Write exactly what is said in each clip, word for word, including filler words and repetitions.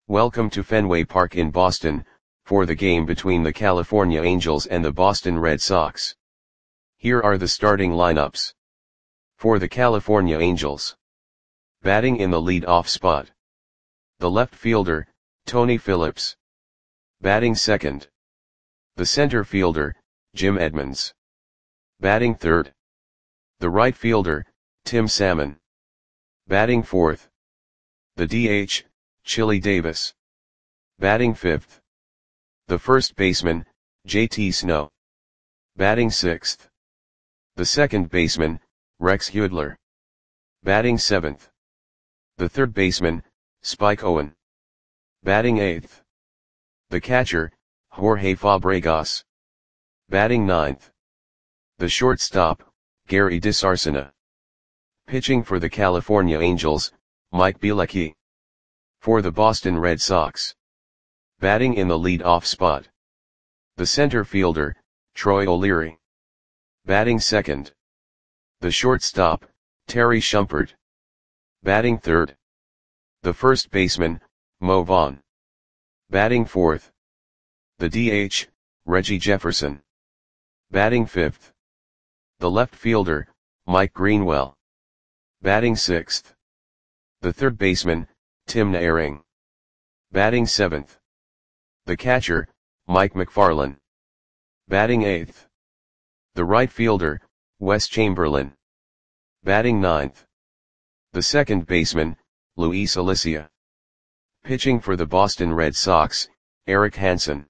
Welcome to Fenway Park in Boston, for the game between the California Angels and the Boston Red Sox. Here are the starting lineups. For the California Angels. Batting in the lead-off spot. The left fielder, Tony Phillips. Batting second. The center fielder, Jim Edmonds. Batting third. The right fielder, Tim Salmon. Batting fourth. The D H, Chili Davis. Batting fifth. The first baseman, J T Snow. Batting sixth. The second baseman, Rex Hudler. Batting seventh. The third baseman, Spike Owen. Batting eighth. The catcher, Jorge Fabregas. Batting ninth. The shortstop, Gary DeSarcina. Pitching for the California Angels, Mike Bielecki. For the Boston Red Sox. Batting in the lead-off spot. The center fielder, Troy O'Leary. Batting second. The shortstop, Terry Shumpert. Batting third. The first baseman, Mo Vaughn. Batting fourth. The D H, Reggie Jefferson. Batting fifth. The left fielder, Mike Greenwell. Batting sixth. The third baseman, Tim Naehring. Batting seventh. The catcher, Mike McFarland. Batting eighth. The right fielder, Wes Chamberlain. Batting ninth. The second baseman, Luis Alicia. Pitching for the Boston Red Sox, Eric Hansen.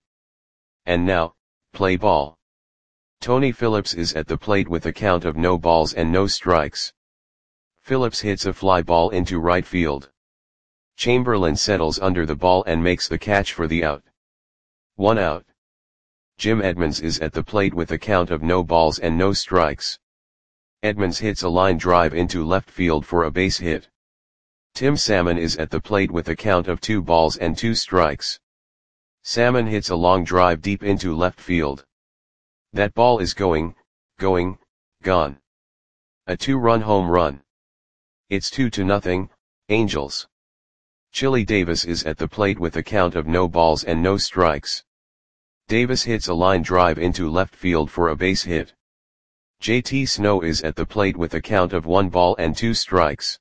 And now, play ball. Tony Phillips is at the plate with a count of no balls and no strikes. Phillips hits a fly ball into right field. Chamberlain settles under the ball and makes the catch for the out. One out. Jim Edmonds is at the plate with a count of no balls and no strikes. Edmonds hits a line drive into left field for a base hit. Tim Salmon is at the plate with a count of two balls and two strikes. Salmon hits a long drive deep into left field. That ball is going, going, gone. A two-run home run. It's two to nothing, Angels. Chili Davis is at the plate with a count of no balls and no strikes. Davis hits a line drive into left field for a base hit. J T Snow is at the plate with a count of one ball and two strikes.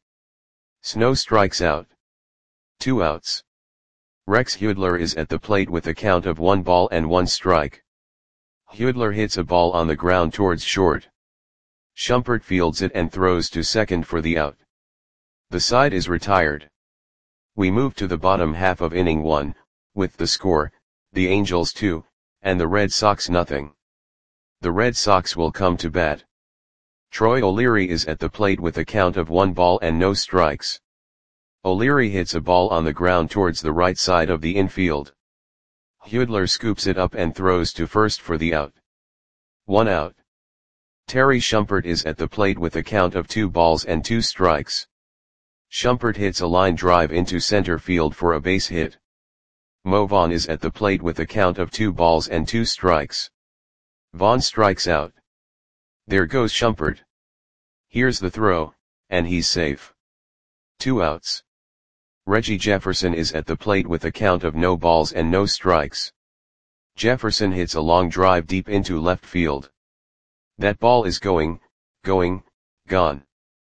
Snow strikes out. Two outs. Rex Hudler is at the plate with a count of one ball and one strike. Hudler hits a ball on the ground towards short. Shumpert fields it and throws to second for the out. The side is retired. We move to the bottom half of inning one, with the score, the Angels two, and the Red Sox nothing. The Red Sox will come to bat. Troy O'Leary is at the plate with a count of one ball and no strikes. O'Leary hits a ball on the ground towards the right side of the infield. Hudler scoops it up and throws to first for the out. One out. Terry Shumpert is at the plate with a count of two balls and two strikes. Shumpert hits a line drive into center field for a base hit. Mo Vaughn is at the plate with a count of two balls and two strikes. Vaughn strikes out. There goes Shumpert. Here's the throw, and he's safe. Two outs. Reggie Jefferson is at the plate with a count of no balls and no strikes. Jefferson hits a long drive deep into left field. That ball is going, going, gone.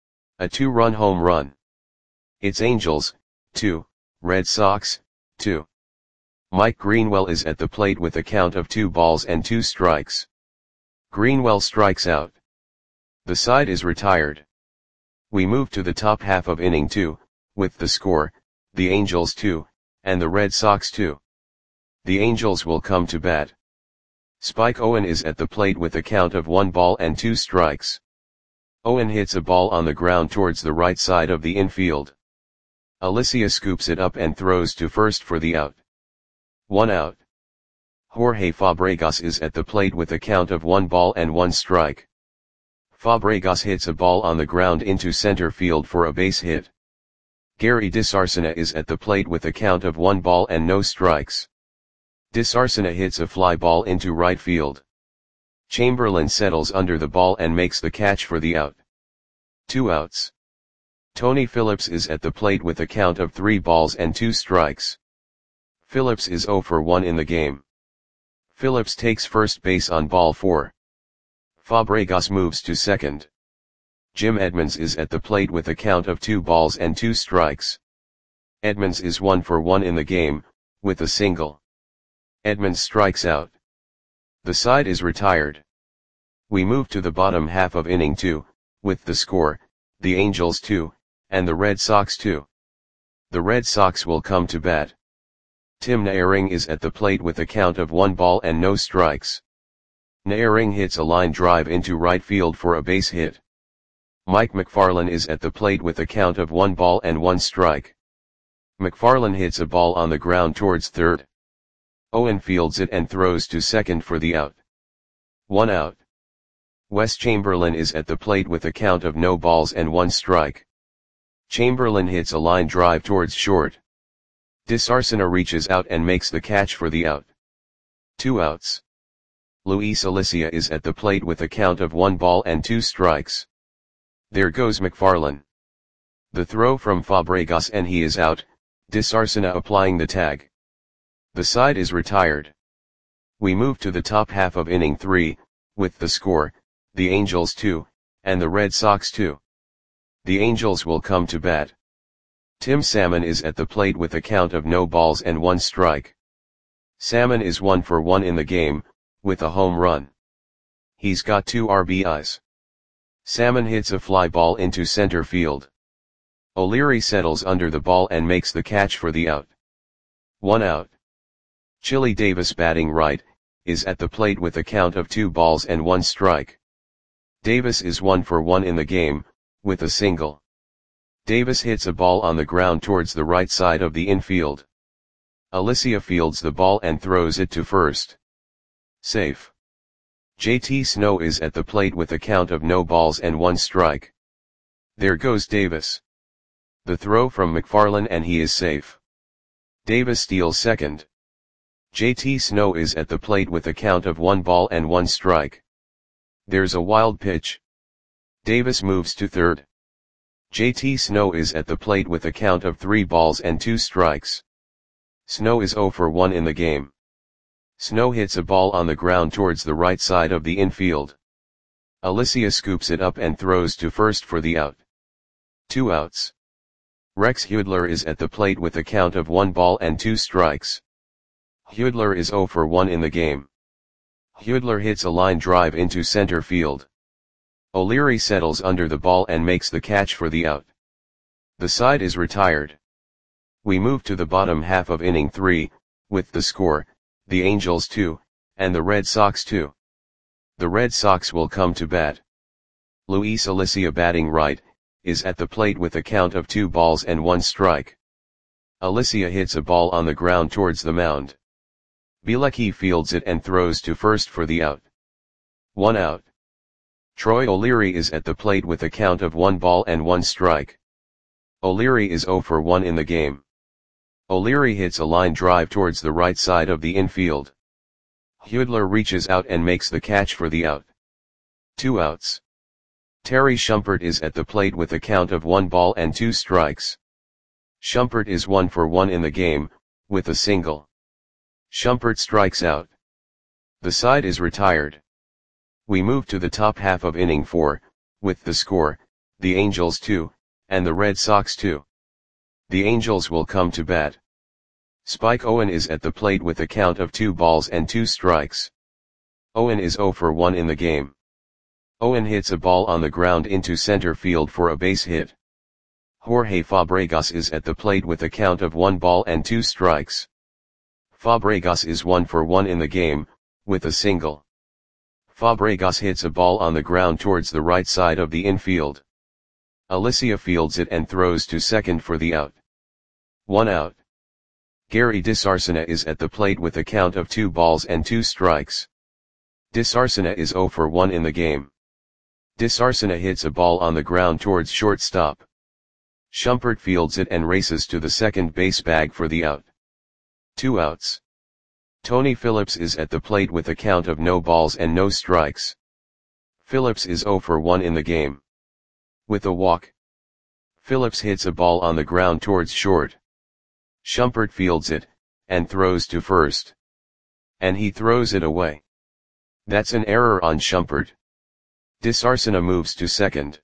A two-run home run. It's Angels, two, Red Sox, two. Mike Greenwell is at the plate with a count of two balls and two strikes. Greenwell strikes out. The side is retired. We move to the top half of inning two, with the score, the Angels two, and the Red Sox two. The Angels will come to bat. Spike Owen is at the plate with a count of one ball and two strikes. Owen hits a ball on the ground towards the right side of the infield. Alicia scoops it up and throws to first for the out. One out. Jorge Fabregas is at the plate with a count of one ball and one strike. Fabregas hits a ball on the ground into center field for a base hit. Gary DeSarcina is at the plate with a count of one ball and no strikes. DeSarcina hits a fly ball into right field. Chamberlain settles under the ball and makes the catch for the out. Two outs. Tony Phillips is at the plate with a count of three balls and two strikes. Phillips is zero for one in the game. Phillips takes first base on ball four. Fabregas moves to second. Jim Edmonds is at the plate with a count of two balls and two strikes. Edmonds is one for one in the game, with a single. Edmonds strikes out. The side is retired. We move to the bottom half of inning two, with the score, the Angels two, and the Red Sox two. The Red Sox will come to bat. Tim Naehring is at the plate with a count of one ball and no strikes. Naehring hits a line drive into right field for a base hit. Mike McFarland is at the plate with a count of one ball and one strike. McFarland hits a ball on the ground towards third. Owen fields it and throws to second for the out. One out. Wes Chamberlain is at the plate with a count of no balls and one strike. Chamberlain hits a line drive towards short. Disarcina reaches out and makes the catch for the out. Two outs. Luis Alicia is at the plate with a count of one ball and two strikes. There goes McFarland. The throw from Fabregas and he is out, Disarcina applying the tag. The side is retired. We move to the top half of inning three, with the score, the Angels two, and the Red Sox two. The Angels will come to bat. Tim Salmon is at the plate with a count of no balls and one strike. Salmon is one for one in the game, with a home run. He's got two R B Is. Salmon hits a fly ball into center field. O'Leary settles under the ball and makes the catch for the out. One out. Chili Davis, batting right, is at the plate with a count of two balls and one strike. Davis is one for one in the game, with a single. Davis hits a ball on the ground towards the right side of the infield. Alicia fields the ball and throws it to first. Safe. J T Snow is at the plate with a count of no balls and one strike. There goes Davis. The throw from McFarland and he is safe. Davis steals second. J T Snow is at the plate with a count of one ball and one strike. There's a wild pitch. Davis moves to third. J T Snow is at the plate with a count of three balls and two strikes. Snow is zero for one in the game. Snow hits a ball on the ground towards the right side of the infield. Alicia scoops it up and throws to first for the out. Two outs. Rex Hudler is at the plate with a count of one ball and two strikes. Hudler is zero for one in the game. Hudler hits a line drive into center field. O'Leary settles under the ball and makes the catch for the out. The side is retired. We move to the bottom half of inning three, with the score, the Angels two, and the Red Sox two. The Red Sox will come to bat. Luis Alicia, batting right, is at the plate with a count of two balls and one strike. Alicia hits a ball on the ground towards the mound. Bielecki fields it and throws to first for the out. One out. Troy O'Leary is at the plate with a count of one ball and one strike. O'Leary is zero for one in the game. O'Leary hits a line drive towards the right side of the infield. Hudler reaches out and makes the catch for the out. Two outs. Terry Shumpert is at the plate with a count of one ball and two strikes. Shumpert is one for one in the game, with a single. Shumpert strikes out. The side is retired. We move to the top half of inning four, with the score, the Angels two, and the Red Sox two. The Angels will come to bat. Spike Owen is at the plate with a count of two balls and two strikes. Owen is zero for one in the game. Owen hits a ball on the ground into center field for a base hit. Jorge Fabregas is at the plate with a count of one ball and two strikes. Fabregas is one for one in the game, with a single. Fabregas hits a ball on the ground towards the right side of the infield. Alicia fields it and throws to second for the out. One out. Gary Disarcina is at the plate with a count of two balls and two strikes. Disarcina is zero for one in the game. Disarcina hits a ball on the ground towards shortstop. Shumpert fields it and races to the second base bag for the out. Two outs. Tony Phillips is at the plate with a count of no balls and no strikes. Phillips is zero for one in the game. With a walk. Phillips hits a ball on the ground towards short. Shumpert fields it, and throws to first. And he throws it away. That's an error on Shumpert. Disarsena moves to second.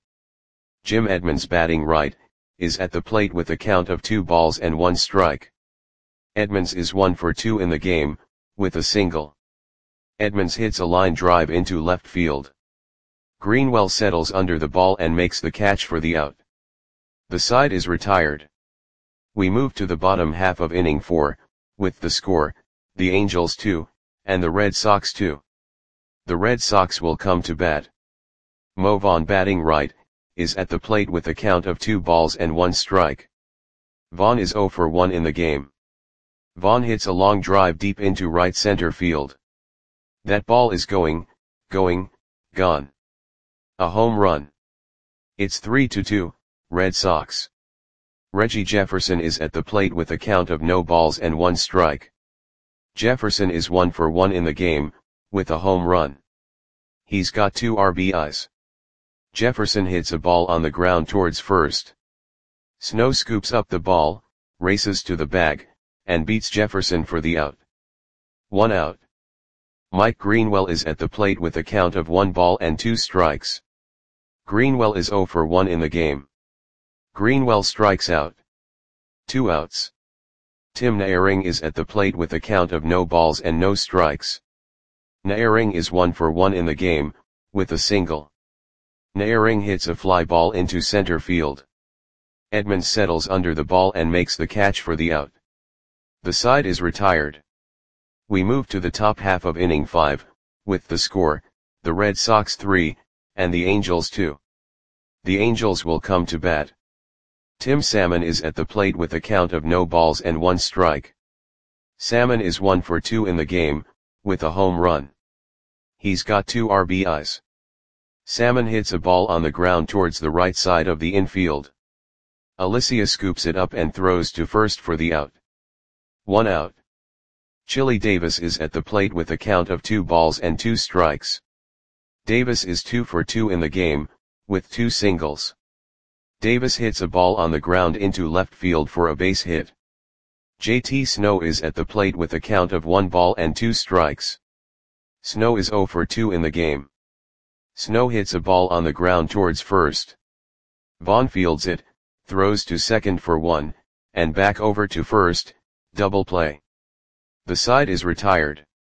Jim Edmonds, batting right, is at the plate with a count of two balls and one strike. Edmonds is one for two in the game, with a single. Edmonds hits a line drive into left field. Greenwell settles under the ball and makes the catch for the out. The side is retired. We move to the bottom half of inning four, with the score, the Angels two, and the Red Sox two. The Red Sox will come to bat. Mo Vaughn, batting right, is at the plate with a count of two balls and one strike. Vaughn is oh for one in the game. Vaughn hits a long drive deep into right center field. That ball is going, going, gone. A home run. It's three to two, Red Sox. Reggie Jefferson is at the plate with a count of no balls and one strike. Jefferson is one for one in the game, with a home run. He's got two R B Is. Jefferson hits a ball on the ground towards first. Snow scoops up the ball, races to the bag, and beats Jefferson for the out. One out. Mike Greenwell is at the plate with a count of one ball and two strikes. Greenwell is oh for one in the game. Greenwell strikes out. Two outs. Tim Naehring is at the plate with a count of no balls and no strikes. Naehring is one for one in the game, with a single. Naehring hits a fly ball into center field. Edmonds settles under the ball and makes the catch for the out. The side is retired. We move to the top half of inning five, with the score, the Red Sox three, and the Angels two. The Angels will come to bat. Tim Salmon is at the plate with a count of no balls and one strike. Salmon is one for two in the game, with a home run. He's got two R B Is. Salmon hits a ball on the ground towards the right side of the infield. Alicia scoops it up and throws to first for the out. One out. Chili Davis is at the plate with a count of two balls and two strikes. Davis is two for two in the game, with two singles. Davis hits a ball on the ground into left field for a base hit. J T Snow is at the plate with a count of one ball and two strikes. Snow is oh for two in the game. Snow hits a ball on the ground towards first. Vaughn fields it, throws to second for one, and back over to first, double play. The side is retired.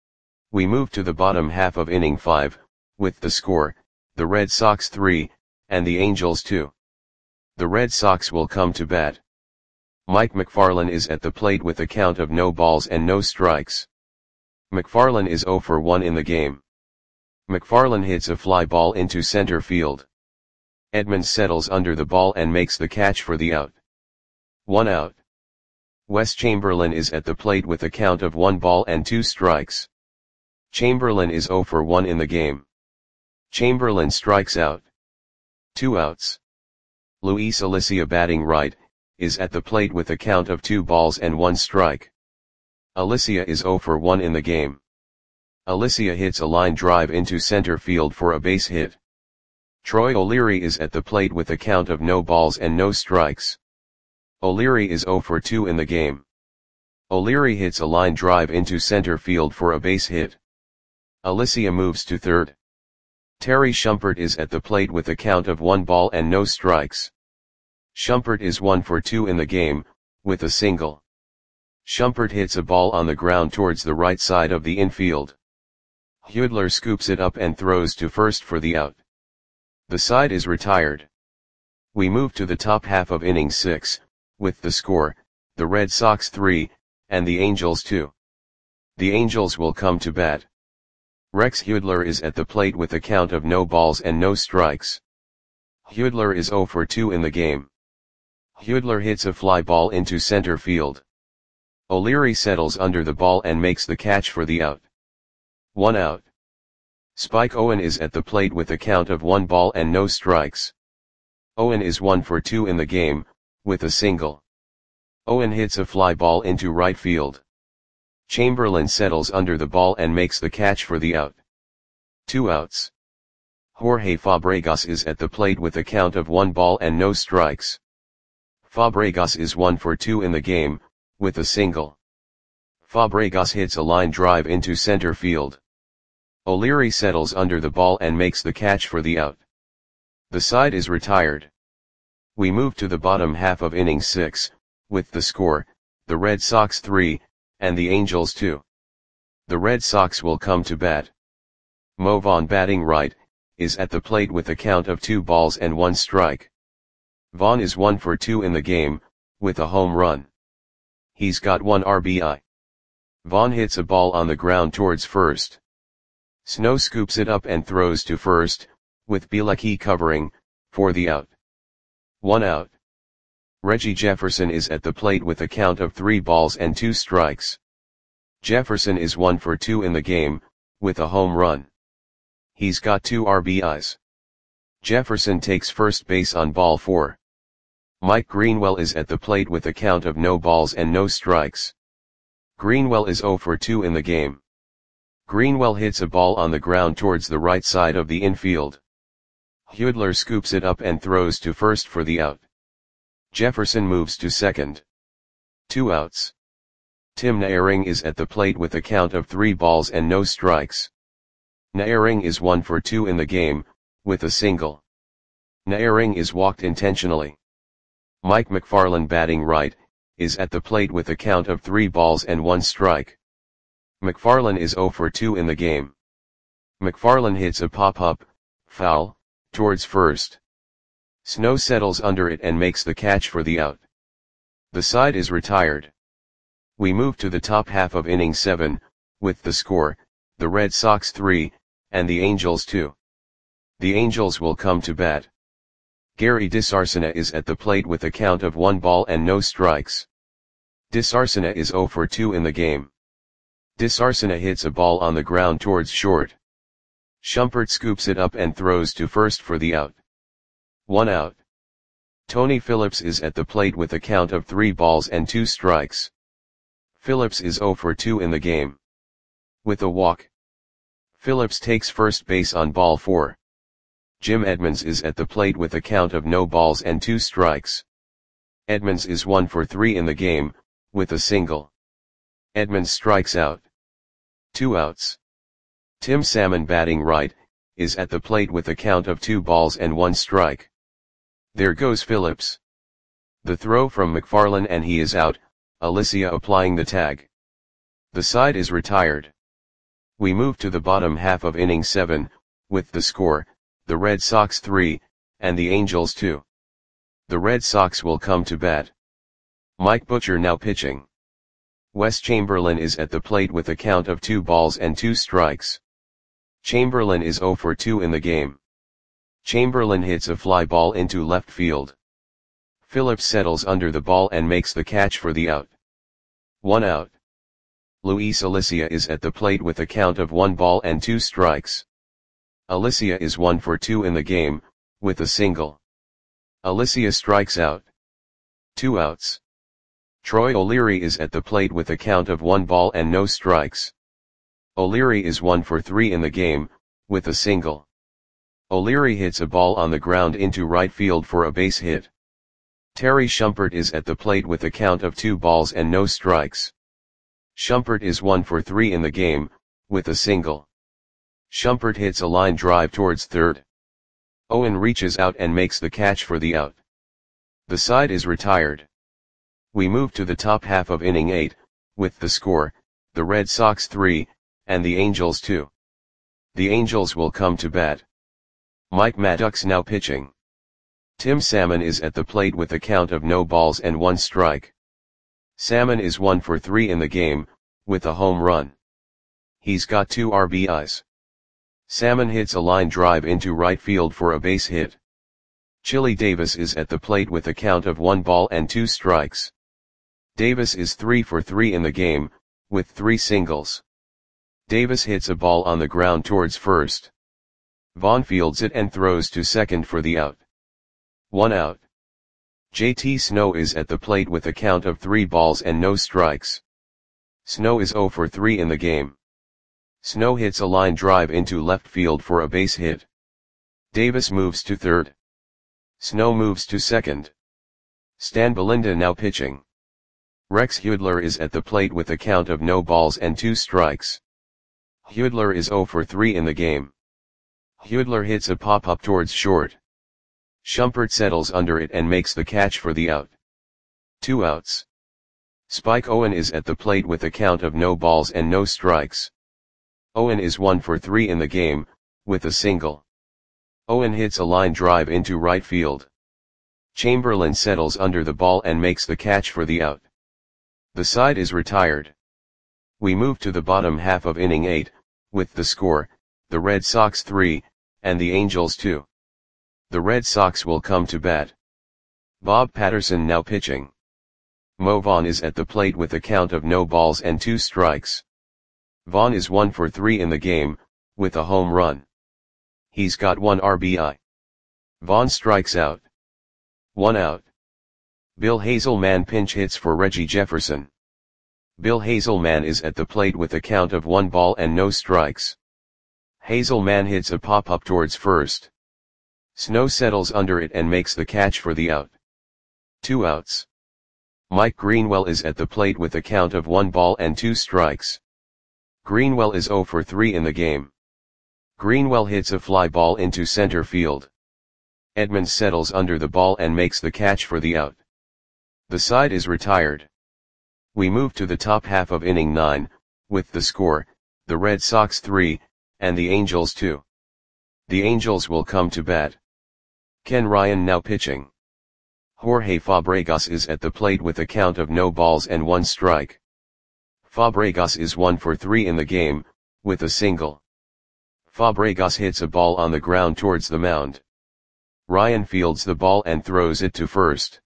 We move to the bottom half of inning five, with the score, the Red Sox three, and the Angels two. The Red Sox will come to bat. Mike McFarland is at the plate with a count of no balls and no strikes. McFarland is oh for one in the game. McFarland hits a fly ball into center field. Edmonds settles under the ball and makes the catch for the out. One out. Wes Chamberlain is at the plate with a count of one ball and two strikes. Chamberlain is oh for one in the game. Chamberlain strikes out. Two outs. Luis Alicia, batting right, is at the plate with a count of two balls and one strike. Alicia is oh for one in the game. Alicia hits a line drive into center field for a base hit. Troy O'Leary is at the plate with a count of no balls and no strikes. O'Leary is oh for two in the game. O'Leary hits a line drive into center field for a base hit. Alicia moves to third. Terry Shumpert is at the plate with a count of one ball and no strikes. Shumpert is one for two in the game, with a single. Shumpert hits a ball on the ground towards the right side of the infield. Hudler scoops it up and throws to first for the out. The side is retired. We move to the top half of inning six, with the score, the Red Sox three, and the Angels two. The Angels will come to bat. Rex Hudler is at the plate with a count of no balls and no strikes. Hudler is oh for two in the game. Hudler hits a fly ball into center field. O'Leary settles under the ball and makes the catch for the out. One out. Spike Owen is at the plate with a count of one ball and no strikes. Owen is one for two in the game, with a single. Owen hits a fly ball into right field. Chamberlain settles under the ball and makes the catch for the out. Two outs. Jorge Fabregas is at the plate with a count of one ball and no strikes. Fabregas is one for two in the game, with a single. Fabregas hits a line drive into center field. O'Leary settles under the ball and makes the catch for the out. The side is retired. We move to the bottom half of inning six, with the score, the Red Sox three, and the Angels two. The Red Sox will come to bat. Mo Vaughn, batting right, is at the plate with a count of two balls and one strike. Vaughn is one for two in the game, with a home run. He's got one R B I. Vaughn hits a ball on the ground towards first. Snow scoops it up and throws to first, with Bielecki covering, for the out. One out. Reggie Jefferson is at the plate with a count of three balls and two strikes. Jefferson is one for two in the game, with a home run. He's got two R B Is. Jefferson takes first base on ball four. Mike Greenwell is at the plate with a count of no balls and no strikes. Greenwell is zero for two in the game. Greenwell hits a ball on the ground towards the right side of the infield. Hudler scoops it up and throws to first for the out. Jefferson moves to second. Two outs. Tim Naehring is at the plate with a count of three balls and no strikes. Naehring is one for two in the game, with a single. Naehring is walked intentionally. Mike McFarland, batting right, is at the plate with a count of three balls and one strike. McFarland is zero for two in the game. McFarland hits a pop-up, foul, towards first. Snow settles under it and makes the catch for the out. The side is retired. We move to the top half of inning seven, with the score, the Red Sox three, and the Angels two. The Angels will come to bat. Gary DeSarcina is at the plate with a count of one ball and no strikes. DeSarcina is zero for two in the game. DeSarcina hits a ball on the ground towards short. Shumpert scoops it up and throws to first for the out. One out. Tony Phillips is at the plate with a count of three balls and two strikes. Phillips is zero for two in the game. With a walk. Phillips takes first base on ball four. Jim Edmonds is at the plate with a count of no balls and two strikes. Edmonds is one for three in the game, with a single. Edmonds strikes out. Two outs. Tim Salmon, batting right, is at the plate with a count of two balls and one strike. There goes Phillips. The throw from McFarland and he is out, Alicia applying the tag. The side is retired. We move to the bottom half of inning seven, with the score, the Red Sox three, and the Angels two. The Red Sox will come to bat. Mike Butcher now pitching. Wes Chamberlain is at the plate with a count of two balls and two strikes. Chamberlain is zero for two in the game. Chamberlain hits a fly ball into left field. Phillips settles under the ball and makes the catch for the out. One out. Luis Alicia is at the plate with a count of one ball and two strikes. Alicia is one for two in the game, with a single. Alicia strikes out. Two outs. Troy O'Leary is at the plate with a count of one ball and no strikes. O'Leary is one for three in the game, with a single. O'Leary hits a ball on the ground into right field for a base hit. Terry Shumpert is at the plate with a count of two balls and no strikes. Shumpert is one for three in the game, with a single. Shumpert hits a line drive towards third. Owen reaches out and makes the catch for the out. The side is retired. We move to the top half of inning eight, with the score, the Red Sox three, and the Angels two. The Angels will come to bat. Mike Maddox now pitching. Tim Salmon is at the plate with a count of no balls and one strike. Salmon is one for three in the game, with a home run. He's got two R B Is. Salmon hits a line drive into right field for a base hit. Chili Davis is at the plate with a count of one ball and two strikes. Davis is three for three in the game, with three singles. Davis hits a ball on the ground towards first. Vaughn fields it and throws to second for the out. One out. J T Snow is at the plate with a count of three balls and no strikes. Snow is zero for three in the game. Snow hits a line drive into left field for a base hit. Davis moves to third. Snow moves to second. Stan Belinda now pitching. Rex Hudler is at the plate with a count of no balls and two strikes. Hudler is zero for three in the game. Hudler hits a pop-up towards short. Shumpert settles under it and makes the catch for the out. Two outs. Spike Owen is at the plate with a count of no balls and no strikes. Owen is one for three in the game, with a single. Owen hits a line drive into right field. Chamberlain settles under the ball and makes the catch for the out. The side is retired. We move to the bottom half of inning eight, with the score, the Red Sox three, and the Angels two. The Red Sox will come to bat. Bob Patterson now pitching. Mo Vaughn is at the plate with a count of no balls and two strikes. Vaughn is one for three in the game, with a home run. He's got one R B I. Vaughn strikes out. One out. Bill Hazelman pinch hits for Reggie Jefferson. Bill Hazelman is at the plate with a count of one ball and no strikes. Hazelman hits a pop-up towards first. Snow settles under it and makes the catch for the out. Two outs. Mike Greenwell is at the plate with a count of one ball and two strikes. Greenwell is zero for three in the game. Greenwell hits a fly ball into center field. Edmonds settles under the ball and makes the catch for the out. The side is retired. We move to the top half of inning nine, with the score, the Red Sox three, and the Angels two. The Angels will come to bat. Ken Ryan now pitching. Jorge Fabregas is at the plate with a count of no balls and one strike. Fabregas is one for three in the game, with a single. Fabregas hits a ball on the ground towards the mound. Ryan fields the ball and throws it to first.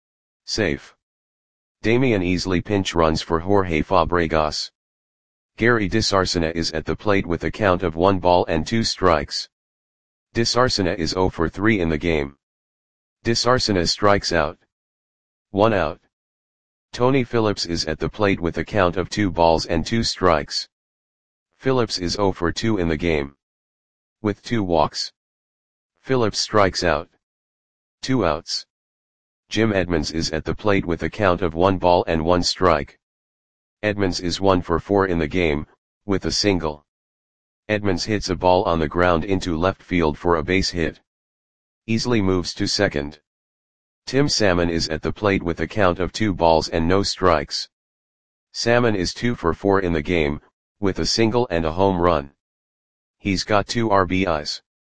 Safe. Damian Easley pinch runs for Jorge Fabregas. Gary DeSarcina is at the plate with a count of one ball and two strikes. DeSarcina is zero for three in the game. DeSarcina strikes out. One out. Tony Phillips is at the plate with a count of two balls and two strikes. Phillips is zero for two in the game. With two walks. Phillips strikes out. Two outs. Jim Edmonds is at the plate with a count of one ball and one strike. Edmonds is one for four in the game, with a single. Edmonds hits a ball on the ground into left field for a base hit. Easley moves to second. Tim Salmon is at the plate with a count of two balls and no strikes. Salmon is two for four in the game, with a single and a home run. He's got two R B Is.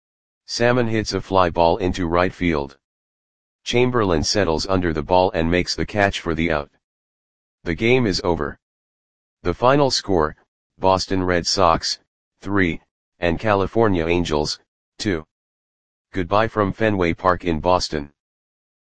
Salmon hits a fly ball into right field. Chamberlain settles under the ball and makes the catch for the out. The game is over. The final score, Boston Red Sox, three, and California Angels, two. Goodbye from Fenway Park in Boston.